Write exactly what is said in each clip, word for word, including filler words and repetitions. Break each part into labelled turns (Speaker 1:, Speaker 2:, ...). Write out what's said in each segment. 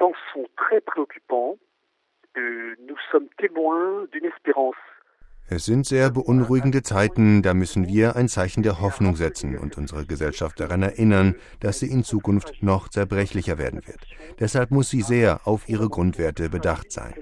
Speaker 1: temps sont très préoccupants. Euh, nous sommes témoins d'une espérance.
Speaker 2: Es sind sehr beunruhigende Zeiten, da müssen wir ein Zeichen der Hoffnung setzen und unsere Gesellschaft daran erinnern, dass sie in Zukunft noch zerbrechlicher werden wird. Deshalb muss sie sehr auf ihre Grundwerte bedacht sein.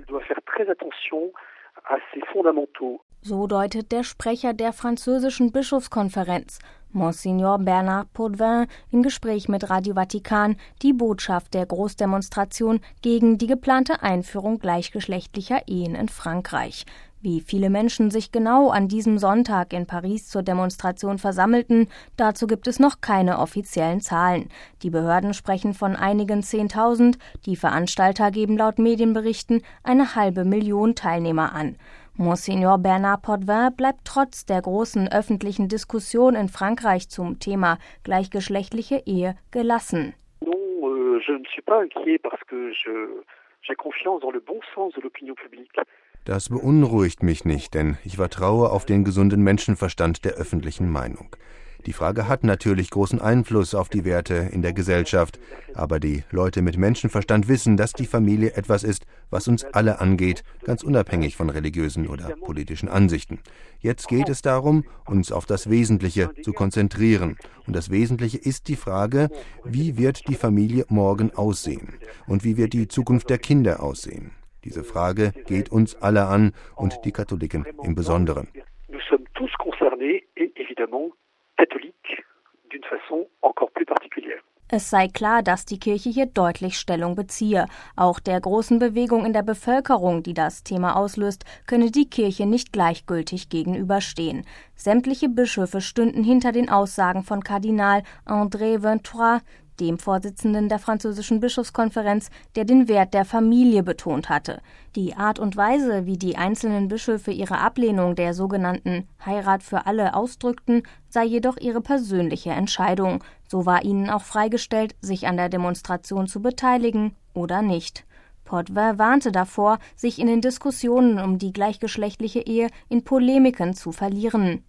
Speaker 3: So deutet der Sprecher der französischen Bischofskonferenz, Monsignor Bernard Potvin, im Gespräch mit Radio Vatikan die Botschaft der Großdemonstration gegen die geplante Einführung gleichgeschlechtlicher Ehen in Frankreich. Wie viele Menschen sich genau an diesem Sonntag in Paris zur Demonstration versammelten, dazu gibt es noch keine offiziellen Zahlen. Die Behörden sprechen von einigen Zehntausend, die Veranstalter geben laut Medienberichten eine halbe Million Teilnehmer an. Monsignor Bernard Potvin bleibt trotz der großen öffentlichen Diskussion in Frankreich zum Thema gleichgeschlechtliche Ehe gelassen.
Speaker 1: Non, euh, je ne suis pas inquiet parce que je, j'ai confiance dans le bon sens de l'opinion publique.
Speaker 2: Das beunruhigt mich nicht, denn ich vertraue auf den gesunden Menschenverstand der öffentlichen Meinung. Die Frage hat natürlich großen Einfluss auf die Werte in der Gesellschaft, aber die Leute mit Menschenverstand wissen, dass die Familie etwas ist, was uns alle angeht, ganz unabhängig von religiösen oder politischen Ansichten. Jetzt geht es darum, uns auf das Wesentliche zu konzentrieren. Und das Wesentliche ist die Frage, wie wird die Familie morgen aussehen und wie wird die Zukunft der Kinder aussehen. Diese Frage geht uns alle an und die Katholiken im Besonderen.
Speaker 1: Nous sommes tous concernés et évidemment catholiques d'une façon encore plus particulière.
Speaker 3: Es sei klar, dass die Kirche hier deutlich Stellung beziehe. Auch der großen Bewegung in der Bevölkerung, die das Thema auslöst, könne die Kirche nicht gleichgültig gegenüberstehen. Sämtliche Bischöfe stünden hinter den Aussagen von Kardinal André Vingt-Trois, dem Vorsitzenden der französischen Bischofskonferenz, der den Wert der Familie betont hatte. Die Art und Weise, wie die einzelnen Bischöfe ihre Ablehnung der sogenannten Heirat für alle ausdrückten, sei jedoch ihre persönliche Entscheidung. So war ihnen auch freigestellt, sich an der Demonstration zu beteiligen oder nicht. Potvin warnte davor, sich in den Diskussionen um die gleichgeschlechtliche Ehe in Polemiken zu verlieren.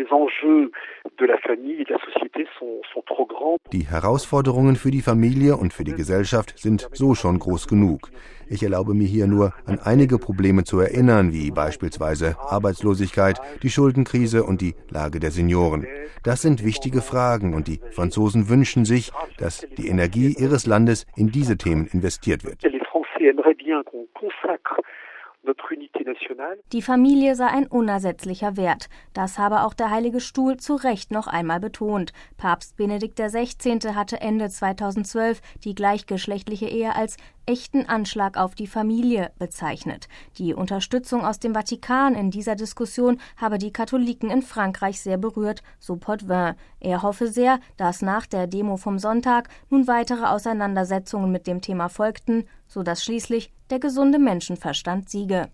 Speaker 2: Die Herausforderungen für die Familie und für die Gesellschaft sind so schon groß genug. Ich erlaube mir hier nur, an einige Probleme zu erinnern, wie beispielsweise Arbeitslosigkeit, die Schuldenkrise und die Lage der Senioren. Das sind wichtige Fragen und die Franzosen wünschen sich, dass die Energie ihres Landes in diese Themen investiert wird.
Speaker 3: Die Familie sei ein unersetzlicher Wert. Das habe auch der Heilige Stuhl zu Recht noch einmal betont. Papst Benedikt der Sechzehnte hatte Ende zweitausendzwölf die gleichgeschlechtliche Ehe als echten Anschlag auf die Familie bezeichnet. Die Unterstützung aus dem Vatikan in dieser Diskussion habe die Katholiken in Frankreich sehr berührt, so Potvin. Er hoffe sehr, dass nach der Demo vom Sonntag nun weitere Auseinandersetzungen mit dem Thema folgten, sodass schließlich der gesunde Menschenverstand siege.